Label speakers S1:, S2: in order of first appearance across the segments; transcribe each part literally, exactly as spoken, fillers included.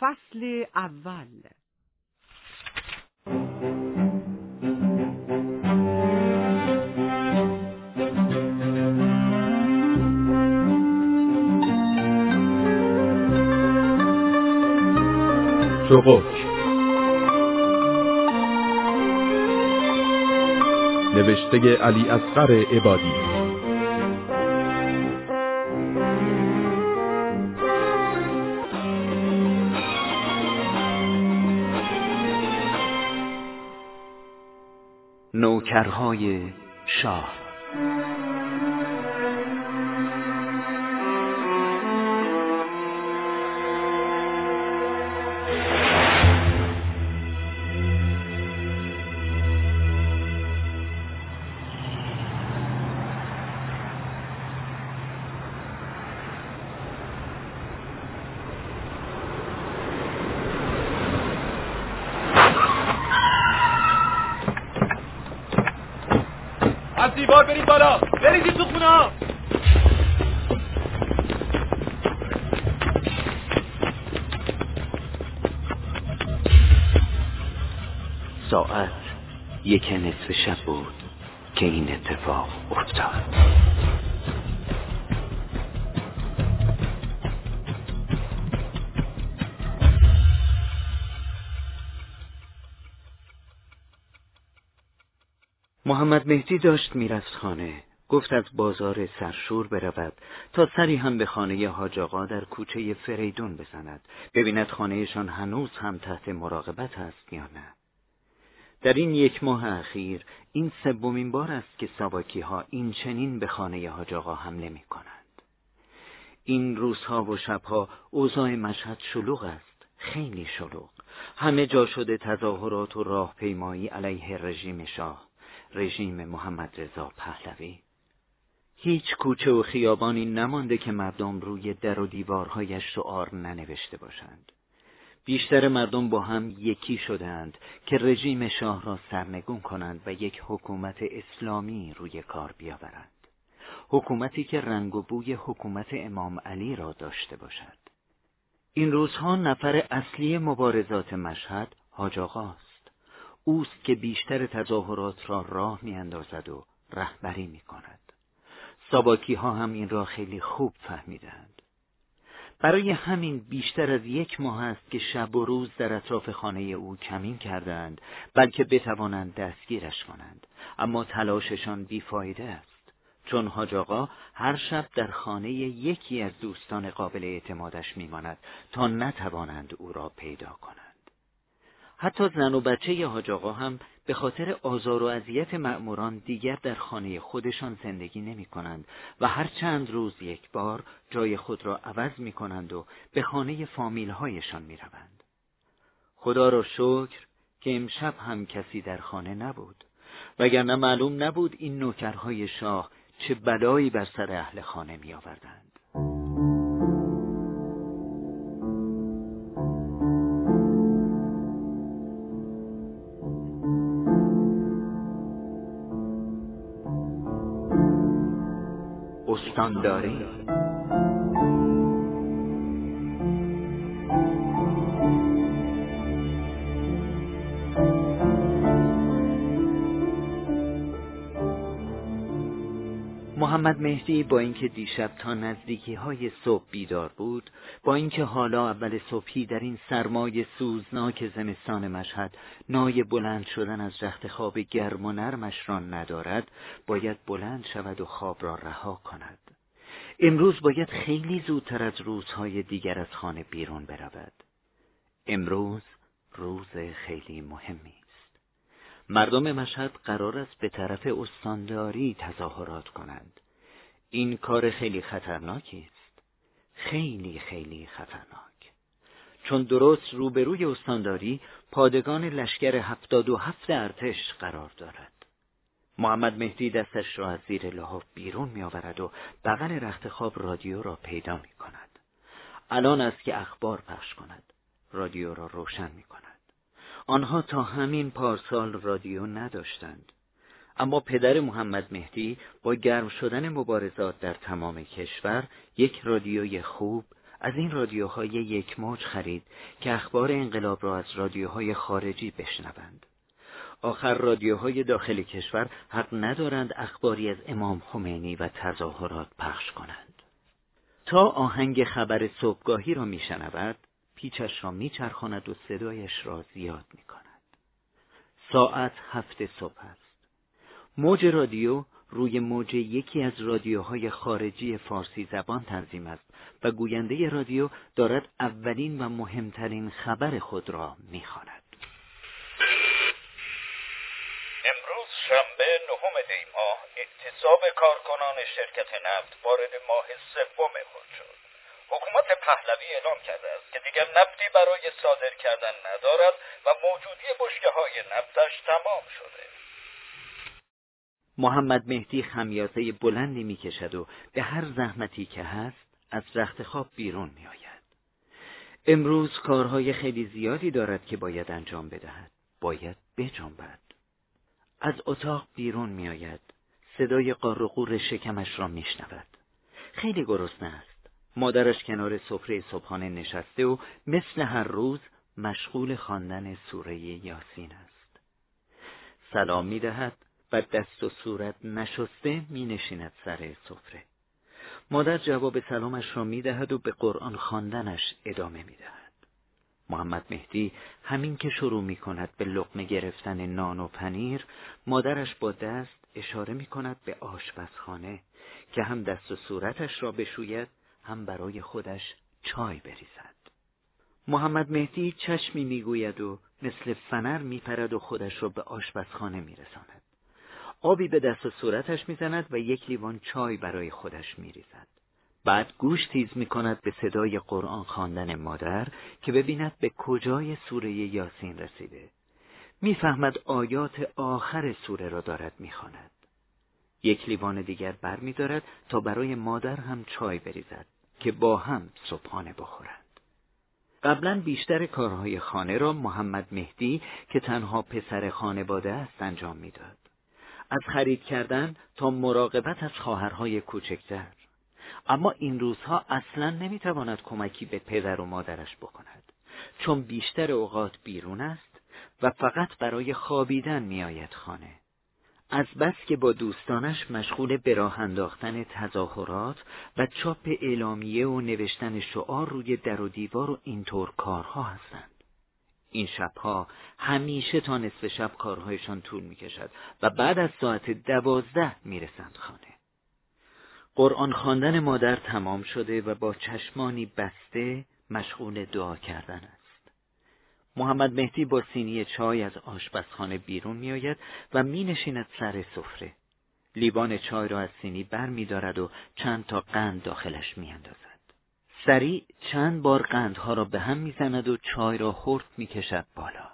S1: فصل اول.
S2: چقک نوشته علی اصغر عبادی.
S3: نوکرهای شاه.
S4: از دیوار برید بالا، بریزید تو خونه ها.
S3: ساعت یک نصف شب بود که این اتفاق افتاد. محمد مهدی داشت میرفت خانه. گفت از بازار سرشور برود تا سری هم به خانه حاج آقا در کوچه فریدون بزند، ببیند خانهشان هنوز هم تحت مراقبت است یا نه. در این یک ماه اخیر این سومین بار است که ساواکی ها این چنین به خانه حاج آقا حمله می کنند. این روزها و شبها اوضاع مشهد شلوغ است، خیلی شلوغ. همه جا شده تظاهرات و راهپیمایی علیه رژیم شاه، رژیم محمد رضا پهلوی. هیچ کوچه و خیابانی نمانده که مردم روی در و دیوارهایش شعار ننوشته باشند. بیشتر مردم با هم یکی شدند که رژیم شاه را سرنگون کنند و یک حکومت اسلامی روی کار بیاورند. حکومتی که رنگ و بوی حکومت امام علی را داشته باشد. این روزها نفر اصلی مبارزات مشهد حاج آقاست. اوست که بیشتر تظاهرات را راه می اندازد و رهبری می کند. ساواکی ها هم این را خیلی خوب فهمیدند. برای همین بیشتر از یک ماه است که شب و روز در اطراف خانه او کمین کردند، بلکه بتوانند دستگیرش کنند. اما تلاششان بیفایده است، چون حاج آقا هر شب در خانه یکی از دوستان قابل اعتمادش میماند تا نتوانند او را پیدا کنند. حتی زن و بچه حاج آقا هم به خاطر آزار و اذیت مأموران دیگر در خانه خودشان زندگی نمی کنند و هر چند روز یک بار جای خود را عوض می کنند و به خانه فامیل هایشان می روند. خدا را شکر که امشب هم کسی در خانه نبود، وگرنه معلوم نبود این نوکرهای شاه چه بلایی بر سر اهل خانه می آوردند. استانداری. محمد مهدی با اینکه دیشب تا نزدیکی های صبح بیدار بود، با اینکه حالا اول صبحی در این سرمای سوزناک زمستان مشهد نای بلند شدن از رخت خواب گرم و نرمش را ندارد، باید بلند شود و خواب را رها کند. امروز باید خیلی زودتر از روزهای دیگر از خانه بیرون برود. امروز روز خیلی مهمی است. مردم مشهد قرار است به طرف استانداری تظاهرات کنند. این کار خیلی خطرناکی است. خیلی خیلی خطرناک. چون درست روبروی استانداری پادگان لشکر هفتاد و هفت ارتش قرار دارد. محمد مهدی دستش را از زیر لحاف بیرون می آورد و بغل رخت خواب رادیو را پیدا می کند. الان است که اخبار پخش کند. رادیو را روشن می کند. آنها تا همین پارسال رادیو نداشتند. اما پدر محمد مهدی با گرم شدن مبارزات در تمام کشور یک رادیوی خوب از این رادیوهای یک موج خرید که اخبار انقلاب را از رادیوهای خارجی بشنوند. آخر رادیوهای داخل کشور حق ندارند اخباری از امام خمینی و تظاهرات پخش کنند. تا آهنگ خبر صبحگاهی را میشنود، پیچش را میچرخاند و صدایش را زیاد میکند. ساعت هفت صبح است. موج رادیو روی موج یکی از رادیوهای خارجی فارسی زبان تنظیم است و گوینده رادیو دارد اولین و مهمترین خبر خود را میخواند.
S1: امروز شنبه نهم دی ماه اعتصاب کارکنان شرکت نفت وارد ماه سوم خود شد. حکومت پهلوی اعلام کرده است که دیگر نفتی برای صادر کردن ندارد و موجودی بشکه‌های نفتش تمام شده.
S3: محمد مهدی خمیازه بلندی میکشد و به هر زحمتی که هست از رخت خواب بیرون میآید. امروز کارهای خیلی زیادی دارد که باید انجام بدهد. باید بجنبد. از اتاق بیرون میآید. صدای قار و قور شکمش را میشنود. خیلی گرسنه است. مادرش کنار سفره صبحانه نشسته و مثل هر روز مشغول خواندن سوره یاسین است. سلام میدهد و دست و صورت نشسته می نشیند سر سفره. مادر جواب سلامش را می دهد و به قرآن خواندنش ادامه می دهد. محمد مهدی همین که شروع می کند به لقمه گرفتن نان و پنیر، مادرش با دست اشاره می کند به آشپزخانه که هم دست و صورتش را بشوید، هم برای خودش چای بریزد. محمد مهدی چشمی می گوید و مثل فنر می پرد و خودش را به آشپزخانه می رساند. آبی به دست و صورتش میزند و یک لیوان چای برای خودش میریزد. بعد گوش تیز میکند به صدای قرآن خواندن مادر که ببیند به کجای سوره یاسین رسیده. میفهمد آیات آخر سوره را دارد میخواند. یک لیوان دیگر بر میدارد تا برای مادر هم چای بریزد که با هم صبحانه بخورند. قبلا بیشتر کارهای خانه را محمد مهدی که تنها پسر خانواده است انجام میداد. از خرید کردن تا مراقبت از خواهرهای کوچکتر. اما این روزها اصلاً نمیتواند کمکی به پدر و مادرش بکند، چون بیشتر اوقات بیرون است و فقط برای خوابیدن میآید خانه. از بس که با دوستانش مشغول به راه انداختن تظاهرات و چاپ اعلامیه و نوشتن شعار روی در و دیوار و اینطور کارها هستند. این شبها همیشه تا نصف شب کارهایشان طول میکشد و بعد از ساعت دوازده میرسند خانه. قرآن خواندن مادر تمام شده و با چشمانی بسته مشغول دعا کردن است. محمد مهدی با سینی چای از آشپزخانه بیرون میآید و مینشیند سر سفره. لیوان چای را از سینی بر می‌دارد و چند تا قند داخلش میاندازد. سریع چند بار قندها را به هم میزند و چای را هرت میکشد بالا.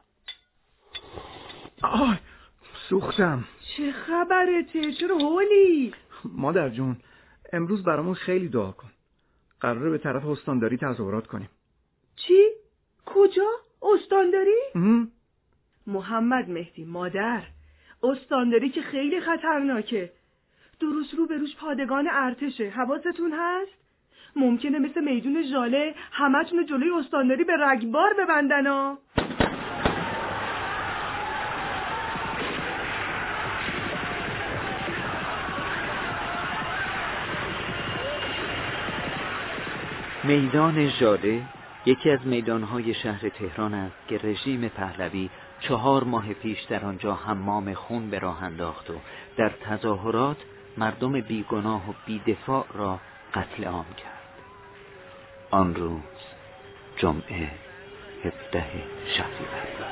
S5: آه سوختم.
S6: چه خبرته؟ چرا هولی؟
S5: مادر جون امروز برامون خیلی دعا کن. قراره به طرف استانداری تظاهرات کنیم.
S6: چی؟ کجا؟ استانداری؟
S5: ام.
S6: محمد مهدی مادر، استانداری که خیلی خطرناکه. درست رو به روش پادگان ارتشه. حواستون هست؟ ممکنه مثل میدون ژاله همتون جلوی استانداری به رگبار ببندن ها.
S3: میدان ژاله یکی از میدانهای شهر تهران است که رژیم پهلوی چهار ماه پیش در آنجا حمام خون به راه انداخت و در تظاهرات مردم بیگناه و بیدفاع را قتل عام کرد. آن روز جمعه هفده شهریور.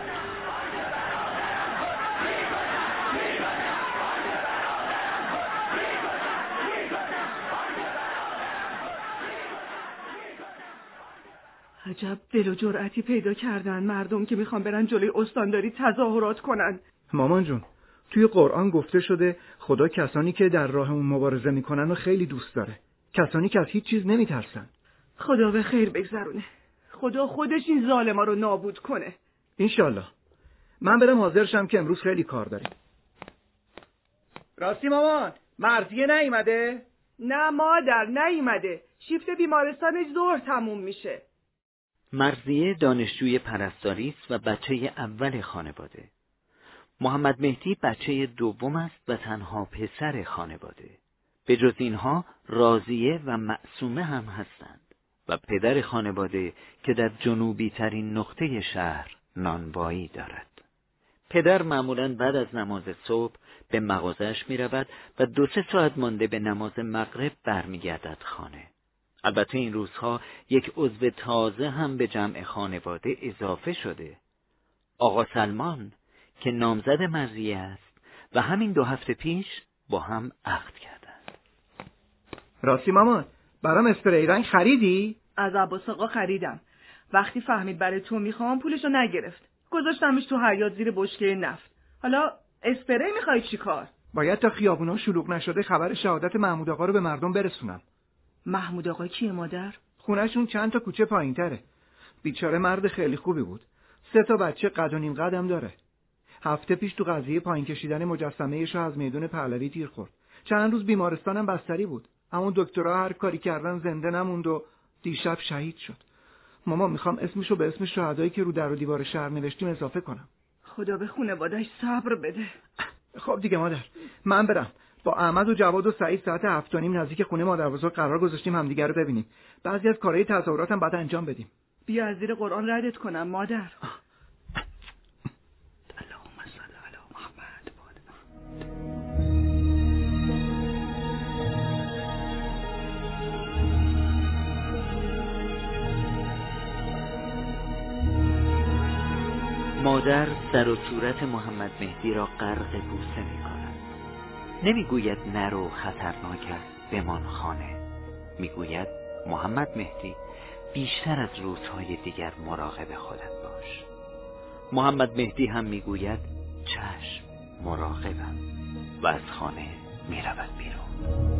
S6: عجب دل و جرأتی پیدا کردن مردم که میخوان برن جلوی استانداری تظاهرات کنن.
S5: مامان جون توی قرآن گفته شده خدا کسانی که در راه اون مبارزه میکنن و خیلی دوست داره، کسانی که از هیچ چیز نمیترسن.
S6: خدا به خیر بگذرونه. خدا خودش این ظالما رو نابود کنه
S5: انشالله. من برم حاضر شم که امروز خیلی کار داریم. راستی مامان مرضیه نیومده؟
S6: نه مادر، نیومده. شیفت بیمارستانش ظهر تموم میشه.
S3: مرضیه دانشجوی پرستاری است و بچه اول خانواده. محمد مهدی بچه دوم است و تنها پسر خانواده. به جز اینها راضیه و معصومه هم هستند و پدر خانواده که در جنوبی ترین نقطه شهر نانوایی دارد. پدر معمولاً بعد از نماز صبح به مغازه‌اش می رود و دو سه ساعت مانده به نماز مغرب برمیگردد خانه. البته این روزها یک عضو تازه هم به جمع خانواده اضافه شده. آقا سلمان که نامزد مرضیه است و همین دو هفته پیش با هم عقد کردند.
S5: راستی مامان، برام اسپری رنگ خریدی؟
S6: از عباس آقا خریدم. وقتی فهمید برای تو میخوام پولشو نگرفت. گذاشتمش تو حیاط زیر بشکه نفت. حالا اسپری میخوای چی کار؟
S5: باید تا خیابونا شلوغ نشده خبر شهادت محمود آقا رو به مردم برسونم.
S6: محمود آقا کیه مادر؟
S5: خونه‌شون چند تا کوچه پایین‌تره. بیچاره مرد خیلی خوبی بود. سه تا بچه قد و نیم قدم داره. هفته پیش تو قضیه پایین کشیدن مجسمه‌اش رو از میدون پهلوی تیر خورد. چند روز بیمارستانم بستری بود. اما دکترها هر کاری کردن زنده نموند و دیشب شهید شد. ماما میخوام اسمشو به اسم شهدایی که رو در و دیوار شهر نوشتیم اضافه کنم.
S6: خدا به خانواده‌اش صبر بده.
S5: خب دیگه مادر، من برم. با احمد و جواد و سعید ساعت هفت و نیم نزدیک خونه مادر بزرگ قرار گذاشتیم همدیگه رو ببینیم. بعضی از کارهای تظاهراتم بعد انجام بدیم.
S6: بیا از زیر قرآن ردت کنم مادر.
S3: اللهم صل علی محمد. مادر سر و صورت محمد مهدی را غرق بوسه می کند. نمی گوید نرو خطرناک است بمان خانه. می گوید محمد مهدی بیشتر از روزهای دیگر مراقب خودت باش. محمد مهدی هم می گوید چشم مراقبم و از خانه می رود بیرون.